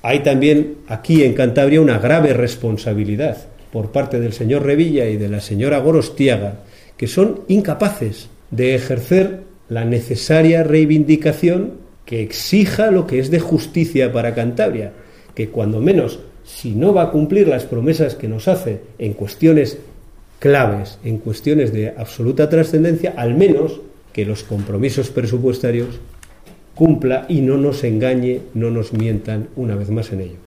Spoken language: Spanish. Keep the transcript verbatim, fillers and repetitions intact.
hay también aquí en Cantabria una grave responsabilidad por parte del señor Revilla y de la señora Gorostiaga, que son incapaces de ejercer la necesaria reivindicación que exija lo que es de justicia para Cantabria, que cuando menos, si no va a cumplir las promesas que nos hace en cuestiones claves, en cuestiones de absoluta trascendencia, al menos que los compromisos presupuestarios cumpla y no nos engañe, no nos mientan una vez más en ello.